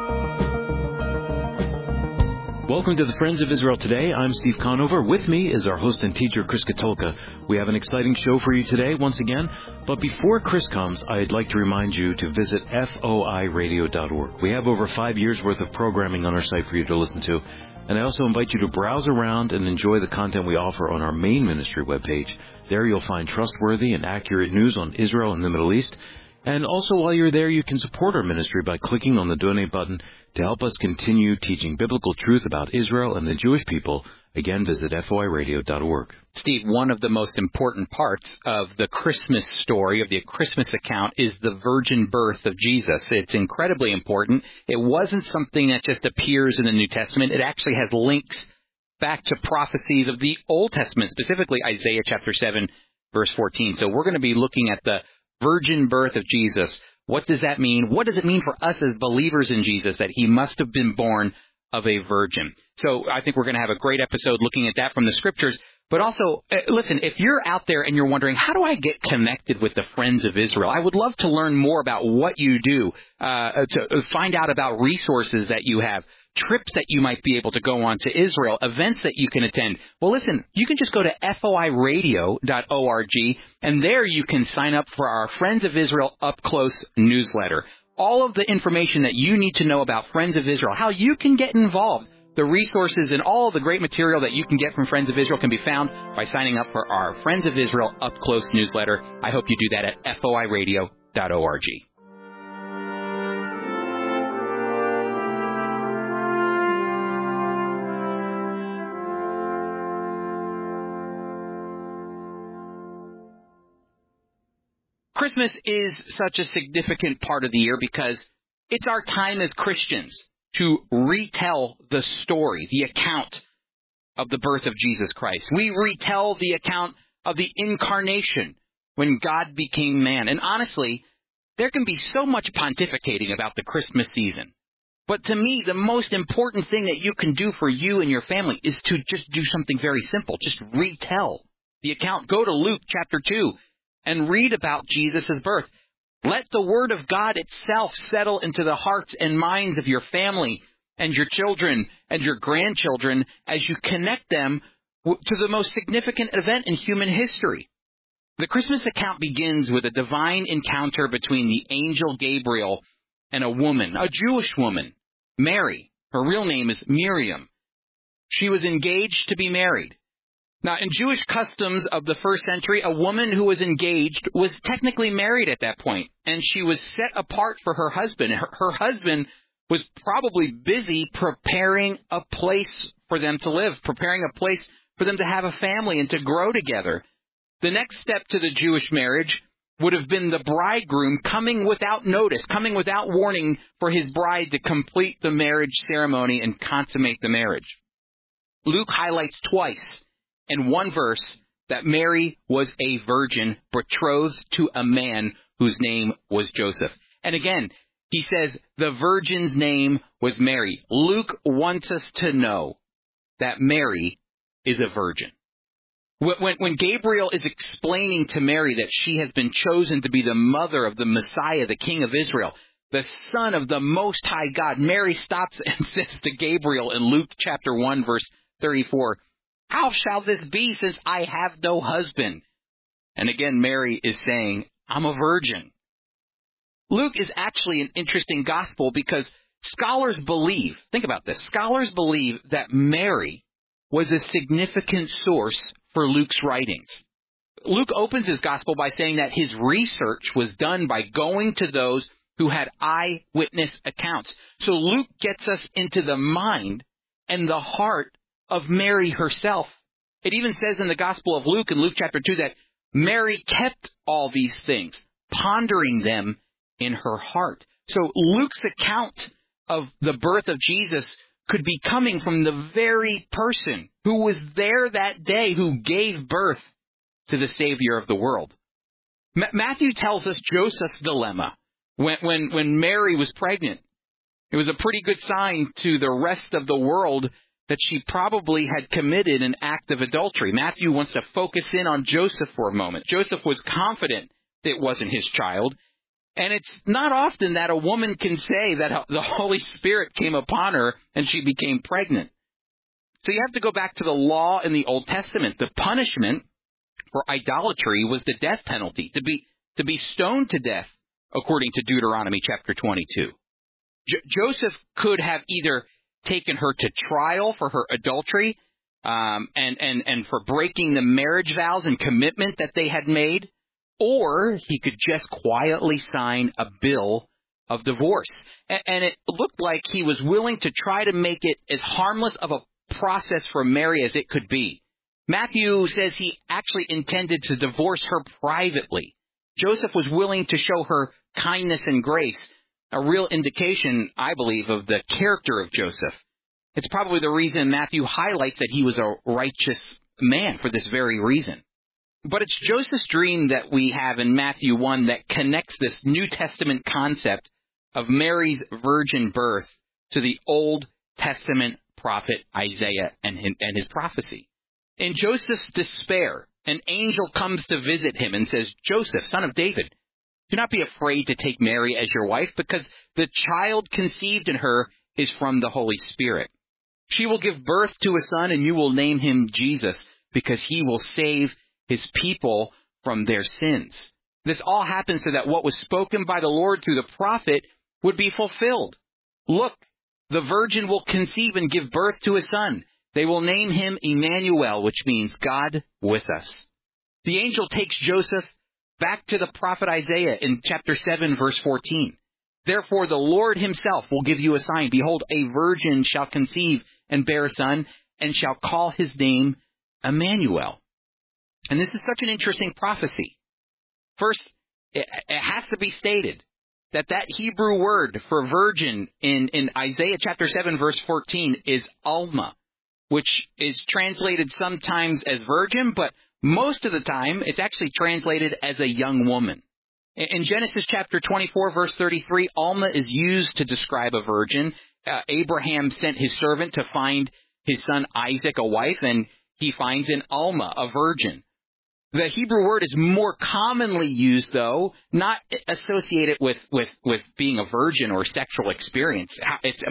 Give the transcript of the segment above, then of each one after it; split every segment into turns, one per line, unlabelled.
Welcome to the Friends of Israel Today. I'm Steve Conover. With me is our host and teacher, Chris Katulka. We have an exciting show for you today, once again. But before Chris comes, I'd like to remind you to visit foiradio.org. We have over 5 years' worth of programming on our site for you to listen to. And I also invite you to browse around and enjoy the content we offer on our main ministry webpage. There you'll find trustworthy and accurate news on Israel and the Middle East. And also, while you're there, you can support our ministry by clicking on the donate button to help us continue teaching biblical truth about Israel and the Jewish people. Again, visit foiradio.org.
Steve, one of the most important parts of the Christmas story, of the Christmas account, is the virgin birth of Jesus. It's incredibly important. It wasn't something that just appears in the New Testament. It actually has links back to prophecies of the Old Testament, specifically Isaiah chapter 7, verse 14. So we're going to be looking at the virgin birth of Jesus. What does that mean? What does it mean for us as believers in Jesus that he must have been born of a virgin? So I think we're going to have a great episode looking at that from the scriptures. But also, listen, if you're out there and you're wondering, how do I get connected with the Friends of Israel? I would love to learn more about what you do, to find out about resources that you have, trips that you might be able to go on to Israel, events that you can attend. Well, listen, you can just go to foiradio.org, and there you can sign up for our Friends of Israel Up Close newsletter. All of the information that you need to know about Friends of Israel, how you can get involved, the resources and all the great material that you can get from Friends of Israel can be found by signing up for our Friends of Israel Up Close newsletter. I hope you do that at foiradio.org. Christmas is such a significant part of the year because it's our time as Christians to retell the story, the account of the birth of Jesus Christ. We retell the account of the incarnation when God became man. And honestly, there can be so much pontificating about the Christmas season. But to me, the most important thing that you can do for you and your family is to just do something very simple. Just retell the account. Go to Luke chapter 2 and read about Jesus' birth. Let the Word of God itself settle into the hearts and minds of your family and your children and your grandchildren as you connect them to the most significant event in human history. The Christmas account begins with a divine encounter between the angel Gabriel and a woman, a Jewish woman, Mary. Her real name is Miriam. She was engaged to be married. Now, in Jewish customs of the first century, a woman who was engaged was technically married at that point, and she was set apart for her husband. Her husband was probably busy preparing a place for them to live, preparing a place for them to have a family and to grow together. The next step to the Jewish marriage would have been the bridegroom coming without notice, coming without warning for his bride to complete the marriage ceremony and consummate the marriage. Luke highlights twice in one verse that Mary was a virgin betrothed to a man whose name was Joseph. And again, he says the virgin's name was Mary. Luke wants us to know that Mary is a virgin. When Gabriel is explaining to Mary that she has been chosen to be the mother of the Messiah, the King of Israel, the Son of the Most High God, Mary stops and says to Gabriel in Luke chapter 1, verse 34, "How shall this be since I have no husband?" And again, Mary is saying, "I'm a virgin." Luke is actually an interesting gospel because scholars believe, think about this, scholars believe that Mary was a significant source for Luke's writings. Luke opens his gospel by saying that his research was done by going to those who had eyewitness accounts. So Luke gets us into the mind and the heart of Mary herself. It even says in the Gospel of Luke, in Luke chapter 2, that Mary kept all these things, pondering them in her heart. So Luke's account of the birth of Jesus could be coming from the very person who was there that day, who gave birth to the Savior of the world. Matthew tells us Joseph's dilemma when Mary was pregnant. It was a pretty good sign to the rest of the world that she probably had committed an act of adultery. Matthew wants to focus in on Joseph for a moment. Joseph was confident that it wasn't his child. And it's not often that a woman can say that the Holy Spirit came upon her and she became pregnant. So you have to go back to the law in the Old Testament. The punishment for idolatry was the death penalty, to be stoned to death, according to Deuteronomy chapter 22. Joseph could have either taken her to trial for her adultery and for breaking the marriage vows and commitment that they had made, or he could just quietly sign a bill of divorce. And it looked like he was willing to try to make it as harmless of a process for Mary as it could be. Matthew says he actually intended to divorce her privately. Joseph was willing to show her kindness and grace, a real indication, I believe, of the character of Joseph. It's probably the reason Matthew highlights that he was a righteous man for this very reason. But it's Joseph's dream that we have in Matthew 1 that connects this New Testament concept of Mary's virgin birth to the Old Testament prophet Isaiah and his prophecy. In Joseph's despair, an angel comes to visit him and says, "Joseph, son of David, do not be afraid to take Mary as your wife, because the child conceived in her is from the Holy Spirit. She will give birth to a son, and you will name him Jesus, because he will save his people from their sins." This all happened so that what was spoken by the Lord through the prophet would be fulfilled. "Look, the virgin will conceive and give birth to a son. They will name him Emmanuel," which means God with us. The angel takes Joseph back to the prophet Isaiah in chapter 7, verse 14. "Therefore the Lord himself will give you a sign. Behold, a virgin shall conceive and bear a son, and shall call his name Emmanuel." And this is such an interesting prophecy. First, it has to be stated that Hebrew word for virgin in Isaiah chapter 7, verse 14 is Alma, which is translated sometimes as virgin, but most of the time it's actually translated as a young woman. In Genesis chapter 24, verse 33, Alma is used to describe a virgin. Abraham sent his servant to find his son Isaac a wife, and he finds in Alma a virgin. The Hebrew word is more commonly used, though, not associated with being a virgin or sexual experience.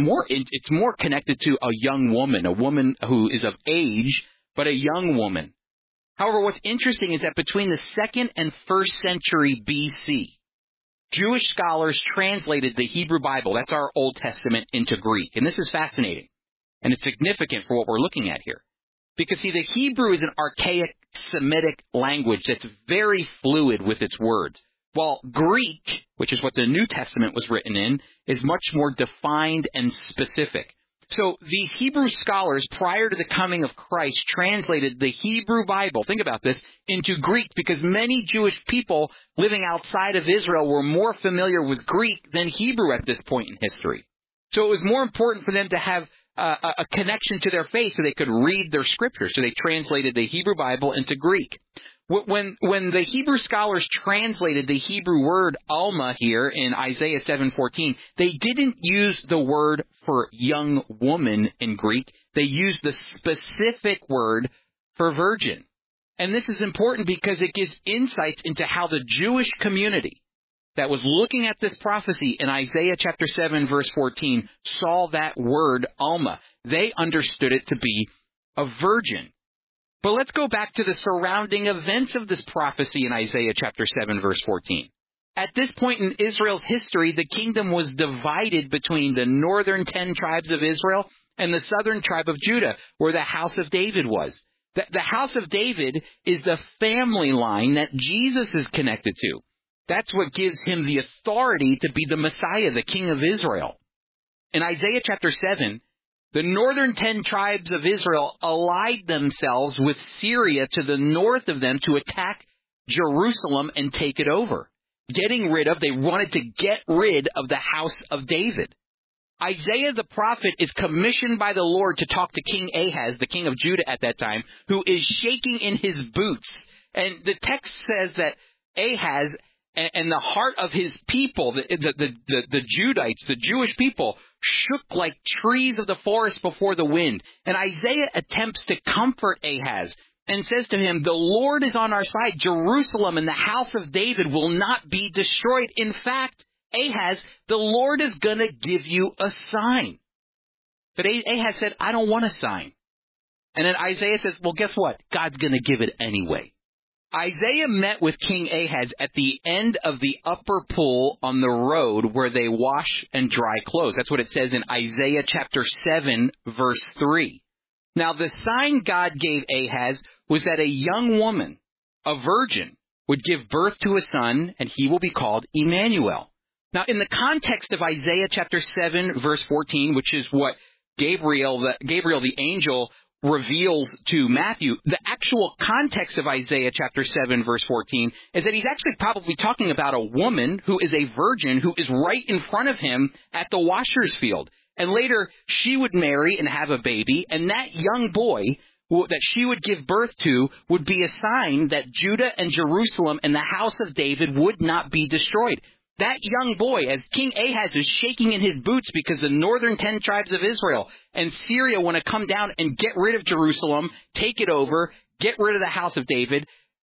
It's more connected to a young woman, a woman who is of age, but a young woman. However, what's interesting is that between the 2nd and 1st century BC, Jewish scholars translated the Hebrew Bible, that's our Old Testament, into Greek. And this is fascinating, and it's significant for what we're looking at here. Because, see, the Hebrew is an archaic Semitic language that's very fluid with its words, while Greek, which is what the New Testament was written in, is much more defined and specific. So these Hebrew scholars, prior to the coming of Christ, translated the Hebrew Bible, think about this, into Greek, because many Jewish people living outside of Israel were more familiar with Greek than Hebrew at this point in history. So it was more important for them to have a connection to their faith so they could read their scriptures. So they translated the Hebrew Bible into Greek. When the Hebrew scholars translated the Hebrew word Alma here in Isaiah 7:14, they didn't use the word for young woman in Greek. They used the specific word for virgin. And this is important because it gives insights into how the Jewish community that was looking at this prophecy in Isaiah chapter 7, verse 14, saw that word Alma. They understood it to be a virgin. But let's go back to the surrounding events of this prophecy in Isaiah chapter 7, verse 14. At this point in Israel's history, the kingdom was divided between the northern 10 tribes of Israel and the southern tribe of Judah, where the house of David was. The house of David is the family line that Jesus is connected to. That's what gives him the authority to be the Messiah, the King of Israel. In Isaiah chapter 7, the northern 10 tribes of Israel allied themselves with Syria to the north of them to attack Jerusalem and take it over. They wanted to get rid of the house of David. Isaiah the prophet is commissioned by the Lord to talk to King Ahaz, the king of Judah at that time, who is shaking in his boots. And the text says that Ahaz and the heart of his people, the Judites, the Jewish people, shook like trees of the forest before the wind. And Isaiah attempts to comfort Ahaz and says to him, "The Lord is on our side. Jerusalem and the house of David will not be destroyed. In fact, Ahaz, the Lord is going to give you a sign." But Ahaz said, "I don't want a sign." And then Isaiah says, well, guess what? God's going to give it anyway. Isaiah met with King Ahaz at the end of the upper pool on the road where they wash and dry clothes. That's what it says in Isaiah chapter 7, verse 3. Now, the sign God gave Ahaz was that a young woman, a virgin, would give birth to a son, and he will be called Emmanuel. Now, in the context of Isaiah chapter 7, verse 14, which is what Gabriel the angel reveals to Matthew, the actual context of Isaiah chapter 7, verse 14, is that he's actually probably talking about a woman who is a virgin who is right in front of him at the washer's field. And later, she would marry and have a baby, and that young boy that she would give birth to would be a sign that Judah and Jerusalem and the house of David would not be destroyed. That young boy, as King Ahaz is shaking in his boots because the northern 10 tribes of Israel and Syria want to come down and get rid of Jerusalem, take it over, get rid of the house of David,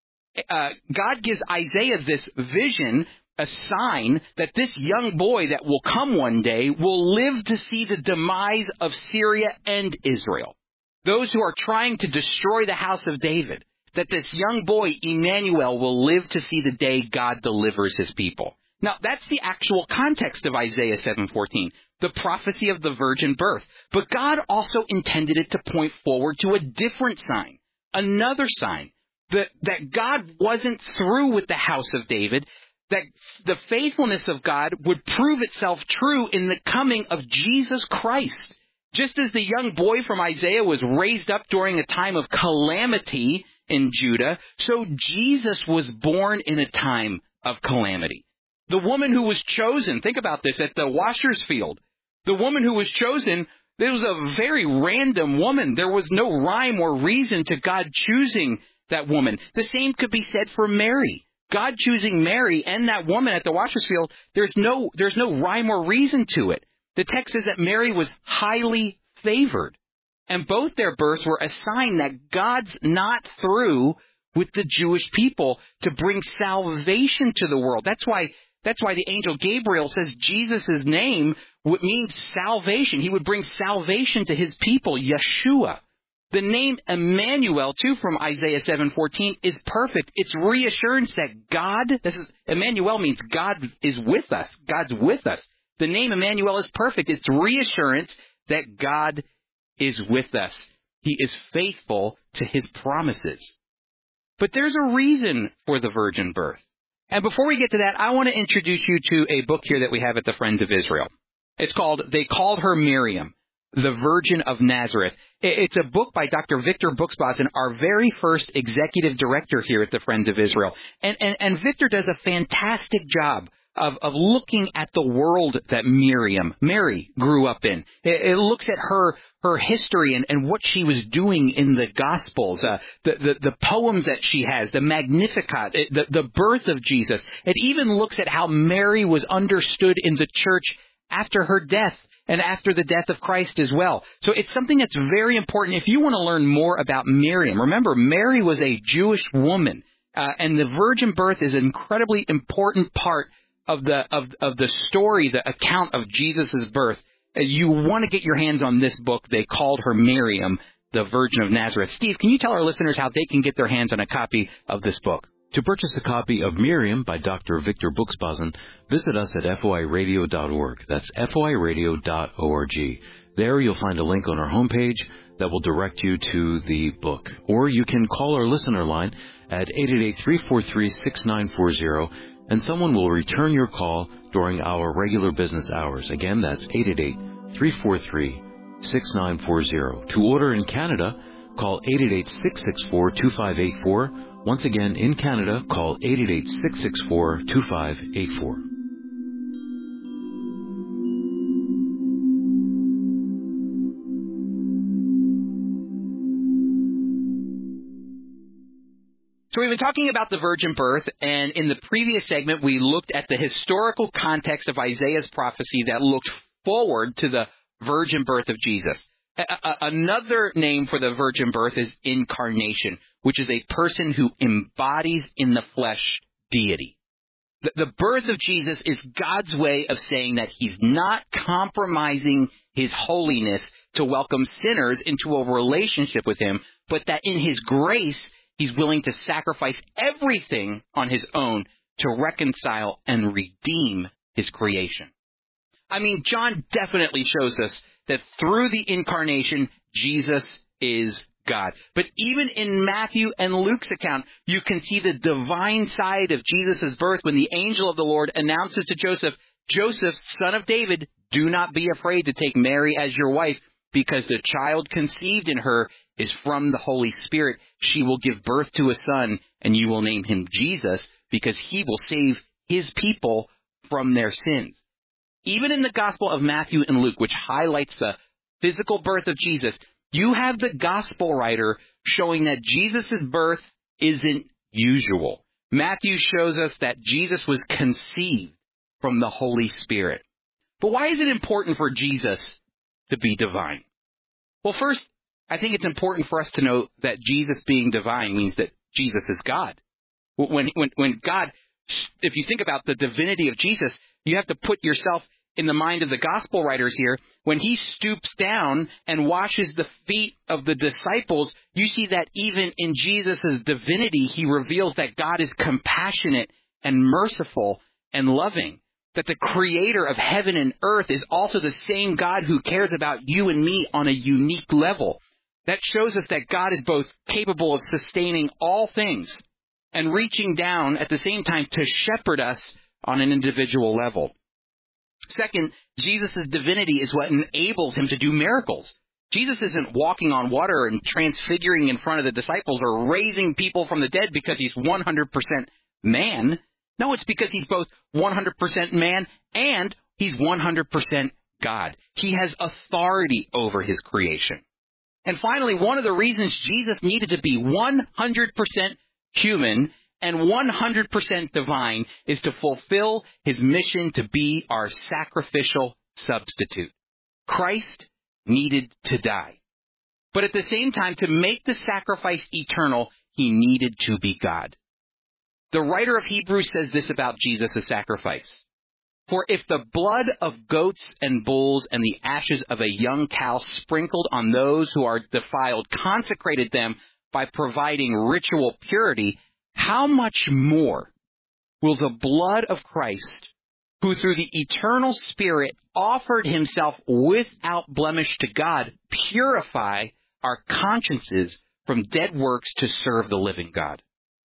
God gives Isaiah this vision, a sign that this young boy that will come one day will live to see the demise of Syria and Israel. Those who are trying to destroy the house of David, that this young boy, Emmanuel, will live to see the day God delivers his people. Now, that's the actual context of Isaiah 7:14, the prophecy of the virgin birth. But God also intended it to point forward to a different sign, another sign, that God wasn't through with the house of David, that the faithfulness of God would prove itself true in the coming of Jesus Christ. Just as the young boy from Isaiah was raised up during a time of calamity in Judah, so Jesus was born in a time of calamity. The woman who was chosen, think about this, at the washer's field. The woman who was chosen, it was a very random woman. There was no rhyme or reason to God choosing that woman. The same could be said for Mary. God choosing Mary and that woman at the washer's field, there's no rhyme or reason to it. The text says that Mary was highly favored. And both their births were a sign that God's not through with the Jewish people to bring salvation to the world. That's why the angel Gabriel says Jesus' name means salvation. He would bring salvation to his people, Yeshua. The name Emmanuel, too, from Isaiah 7:14 is perfect. It's reassurance that Emmanuel means God is with us. God's with us. The name Emmanuel is perfect. It's reassurance that God is with us. He is faithful to his promises. But there's a reason for the virgin birth. And before we get to that, I want to introduce you to a book here that we have at the Friends of Israel. It's called They Called Her Miriam, the Virgin of Nazareth. It's a book by Dr. Victor Buxbazen, our very first executive director here at the Friends of Israel. And Victor does a fantastic job of looking at the world that Mary grew up in. It looks at her history and what she was doing in the Gospels, the poems that she has, the Magnificat, the birth of Jesus. It even looks at how Mary was understood in the church after her death and after the death of Christ as well. So it's something that's very important. If you want to learn more about Miriam, remember, Mary was a Jewish woman, and the virgin birth is an incredibly important part of the story, the account of Jesus' birth. You want to get your hands on this book. They Called Her Miriam, the Virgin of Nazareth. Steve, can you tell our listeners how they can get their hands on a copy of this book?
To purchase a copy of Miriam by Dr. Victor Buxbazen, visit us at foiradio.org. That's foiradio.org. There you'll find a link on our homepage that will direct you to the book. Or you can call our listener line at 888-343-6940, and someone will return your call during our regular business hours. Again, that's 888-343-6940. To order in Canada, call 888-664-2584. Once again, in Canada, call 888-664-2584.
So we've been talking about the virgin birth, and in the previous segment, we looked at the historical context of Isaiah's prophecy that looked forward to the virgin birth of Jesus. Another name for the virgin birth is incarnation. which is a person who embodies in the flesh deity. The birth of Jesus is God's way of saying that he's not compromising his holiness to welcome sinners into a relationship with him, but that in his grace, he's willing to sacrifice everything on his own to reconcile and redeem his creation. I mean, John definitely shows us that through the incarnation, Jesus is God. But even in Matthew and Luke's account, you can see the divine side of Jesus' birth when the angel of the Lord announces to Joseph, Joseph, son of David, do not be afraid to take Mary as your wife, because the child conceived in her is from the Holy Spirit. She will give birth to a son, and you will name him Jesus, because he will save his people from their sins. Even in the Gospel of Matthew and Luke, which highlights the physical birth of Jesus, you have the gospel writer showing that Jesus' birth isn't usual. Matthew shows us that Jesus was conceived from the Holy Spirit. But why is it important for Jesus to be divine? Well, first, I think it's important for us to know that Jesus being divine means that Jesus is God. When God, if you think about the divinity of Jesus, you have to put yourself in the mind of the gospel writers here. When he stoops down and washes the feet of the disciples, you see that even in Jesus' divinity, he reveals that God is compassionate and merciful and loving. That the creator of heaven and earth is also the same God who cares about you and me on a unique level. That shows us that God is both capable of sustaining all things and reaching down at the same time to shepherd us on an individual level. Second, Jesus' divinity is what enables him to do miracles. Jesus isn't walking on water and transfiguring in front of the disciples or raising people from the dead because he's 100% man. No, it's because he's both 100% man and he's 100% God. He has authority over his creation. And finally, one of the reasons Jesus needed to be 100% human and 100% divine is to fulfill his mission to be our sacrificial substitute. Christ needed to die. But at the same time, to make the sacrifice eternal, he needed to be God. The writer of Hebrews says this about Jesus' sacrifice. For if the blood of goats and bulls and the ashes of a young cow sprinkled on those who are defiled consecrated them by providing ritual purity, how much more will the blood of Christ, who through the eternal Spirit offered himself without blemish to God, purify our consciences from dead works to serve the living God?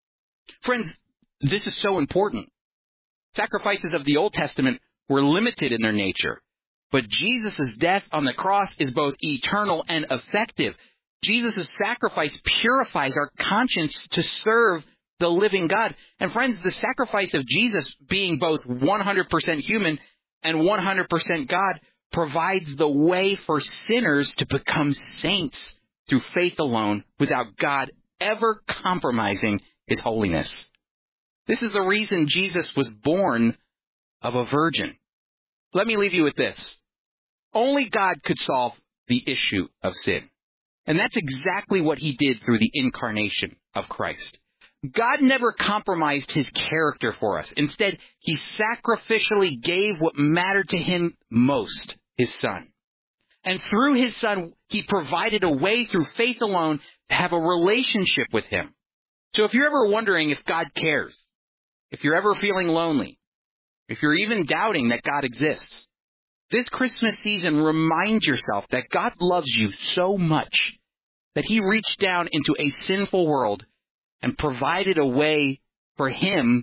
Friends, this is so important. Sacrifices of the Old Testament were limited in their nature, but Jesus' death on the cross is both eternal and effective. Jesus' sacrifice purifies our conscience to serve the living God. And friends, the sacrifice of Jesus being both 100% human and 100% God provides the way for sinners to become saints through faith alone without God ever compromising his holiness. This is the reason Jesus was born of a virgin. Let me leave you with this. Only God could solve the issue of sin. And that's exactly what he did through the incarnation of Christ. God never compromised his character for us. Instead, he sacrificially gave what mattered to him most, his son. And through his son, he provided a way through faith alone to have a relationship with him. So if you're ever wondering if God cares, if you're ever feeling lonely, if you're even doubting that God exists, this Christmas season, remind yourself that God loves you so much that he reached down into a sinful world and provided a way for him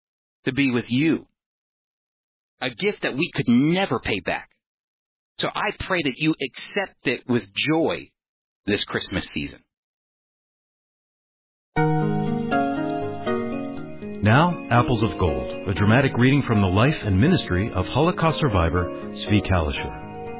to be with you. A gift that we could never pay back. So I pray that you accept it with joy this Christmas season.
Now, Apples of Gold, a dramatic reading from the life and ministry of Holocaust survivor Zvi Kalisher.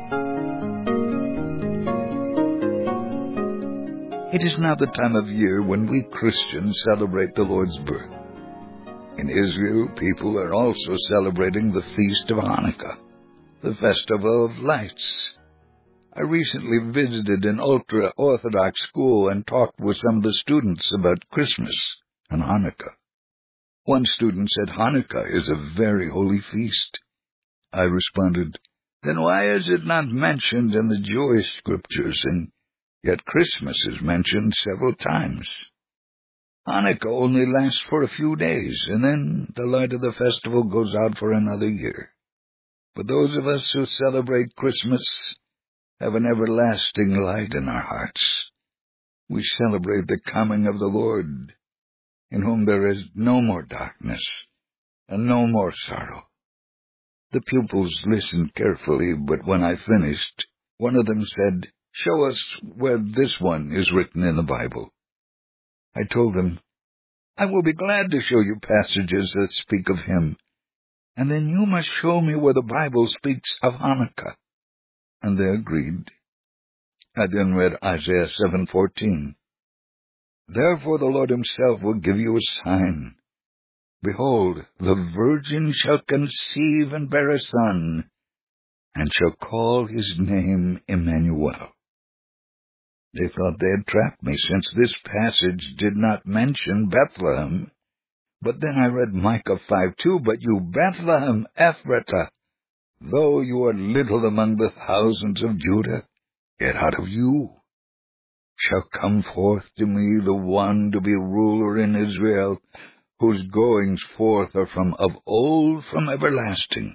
It is now the time of year when we Christians celebrate the Lord's birth. In Israel, people are also celebrating the Feast of Hanukkah, the Festival of Lights. I recently visited an ultra-Orthodox school and talked with some of the students about Christmas and Hanukkah. One student said Hanukkah is a very holy feast. I responded, then why is it not mentioned in the Jewish scriptures, and yet Christmas is mentioned several times? Hanukkah only lasts for a few days, and then the light of the festival goes out for another year. But those of us who celebrate Christmas have an everlasting light in our hearts. We celebrate the coming of the Lord, in whom there is no more darkness and no more sorrow. The pupils listened carefully, but when I finished, one of them said, show us where this one is written in the Bible. I told them, I will be glad to show you passages that speak of him, and then you must show me where the Bible speaks of Hanukkah. And they agreed. I then read Isaiah 7:14. Therefore the Lord himself will give you a sign. Behold, the virgin shall conceive and bear a son, and shall call his name Emmanuel. They thought they had trapped me, since this passage did not mention Bethlehem. But then I read Micah 5:2, but you, Bethlehem Ephratah, though you are little among the thousands of Judah, yet out of you shall come forth to me the one to be ruler in Israel, whose goings forth are from of old, from everlasting.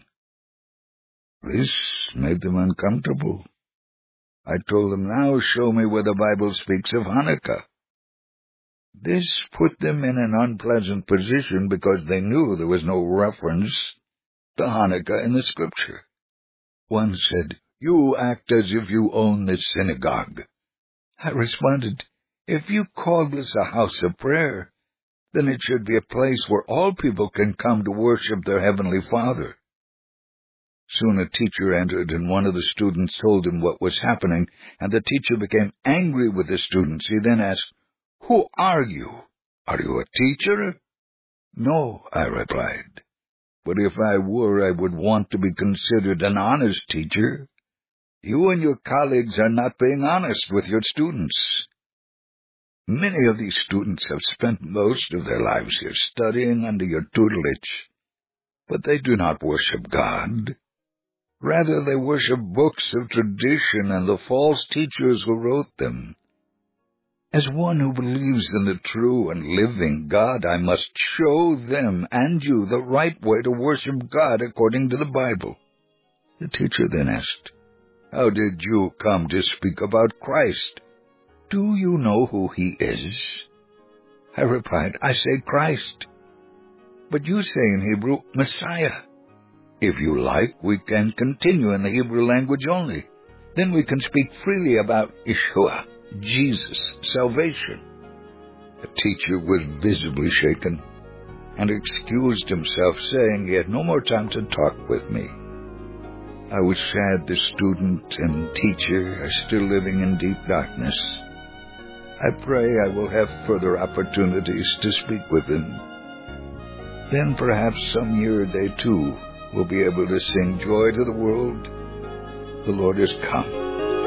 This made them uncomfortable. I told them, now show me where the Bible speaks of Hanukkah. This put them in an unpleasant position because they knew there was no reference to Hanukkah in the Scripture. One said, you act as if you own this synagogue. I responded, if you call this a house of prayer, then it should be a place where all people can come to worship their Heavenly Father. Soon a teacher entered, and one of the students told him what was happening, and the teacher became angry with the students. He then asked, who are you? Are you a teacher? No, I replied. But if I were, I would want to be considered an honest teacher. You and your colleagues are not being honest with your students. Many of these students have spent most of their lives here studying under your tutelage, but they do not worship God. Rather, they worship books of tradition and the false teachers who wrote them. As one who believes in the true and living God, I must show them and you the right way to worship God according to the Bible. The teacher then asked, how did you come to speak about Christ? Do you know who he is? I replied, I say Christ. But you say in Hebrew, Messiah. If you like, we can continue in the Hebrew language only. Then we can speak freely about Yeshua, Jesus, salvation. The teacher was visibly shaken and excused himself, saying he had no more time to talk with me. I was sad the student and teacher are still living in deep darkness. I pray I will have further opportunities to speak with them. Then perhaps some year they too will be able to sing joy to the world. The Lord is come.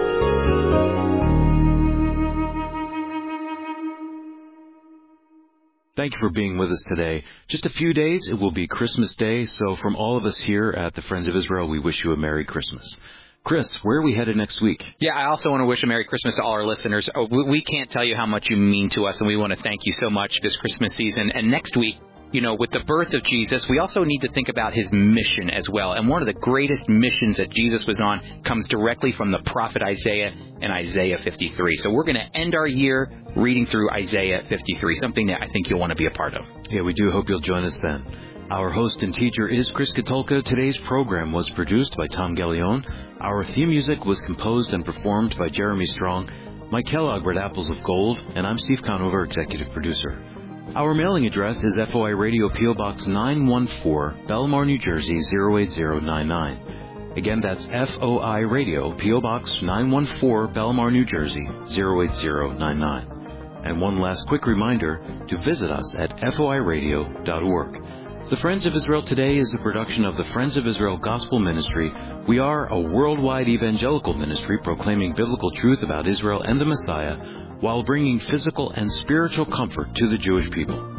Thank you for being with us today. Just a few days, it will be Christmas Day, so from all of us here at the Friends of Israel, we wish you a Merry Christmas. Chris, where are we headed next week?
Yeah, I also want to wish a Merry Christmas to all our listeners. We can't tell you how much you mean to us, and we want to thank you so much this Christmas season. And next week, with the birth of Jesus, we also need to think about his mission as well. And one of the greatest missions that Jesus was on comes directly from the prophet Isaiah in Isaiah 53. So we're going to end our year reading through Isaiah 53, something that I think you'll want to be a part of.
Yeah, we do hope you'll join us then. Our host and teacher is Chris Katulka. Today's program was produced by Tom Gallione. Our theme music was composed and performed by Jeremy Strong. Mike Kellogg read Apples of Gold, and I'm Steve Conover, executive producer. Our mailing address is FOI Radio, P.O. Box 914, Belmar, New Jersey, 08099. Again, that's FOI Radio, P.O. Box 914, Belmar, New Jersey, 08099. And one last quick reminder to visit us at foiradio.org. The Friends of Israel Today is a production of the Friends of Israel Gospel Ministry, We are a worldwide evangelical ministry proclaiming biblical truth about Israel and the Messiah while bringing physical and spiritual comfort to the Jewish people.